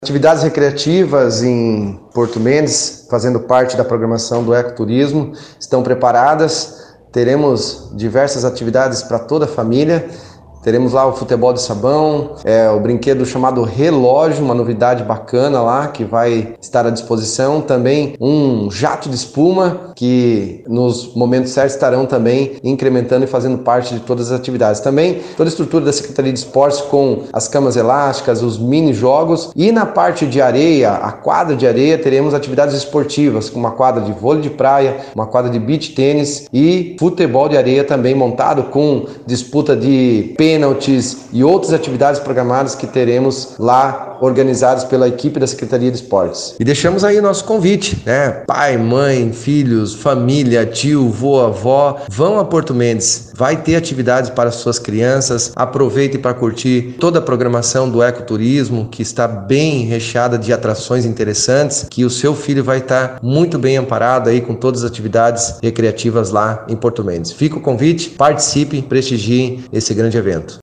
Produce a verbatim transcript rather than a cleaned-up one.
Atividades recreativas em Porto Mendes, fazendo parte da programação do ecoturismo, estão preparadas. Teremos diversas atividades para toda a família. Teremos lá o futebol de sabão, é, o brinquedo chamado relógio, uma novidade bacana lá que vai estar à disposição. Também um jato de espuma que nos momentos certos estarão também incrementando e fazendo parte de todas as atividades. Também toda a estrutura da Secretaria de Esportes com as camas elásticas, os mini jogos, e na parte de areia, a quadra de areia, teremos atividades esportivas como uma quadra de vôlei de praia, uma quadra de beach tênis e futebol de areia também montado com disputa de pênaltis e outras atividades programadas que teremos lá organizadas pela equipe da Secretaria de Esportes. E deixamos aí o nosso convite, né? Pai, mãe, filhos, família, tio, vô, avó, vão a Porto Mendes. Vai ter atividades para suas crianças. Aproveitem para curtir toda a programação do ecoturismo, que está bem recheada de atrações interessantes, que o seu filho vai estar muito bem amparado aí com todas as atividades recreativas lá em Porto Mendes. Fica o convite, participe, prestigiem esse grande evento.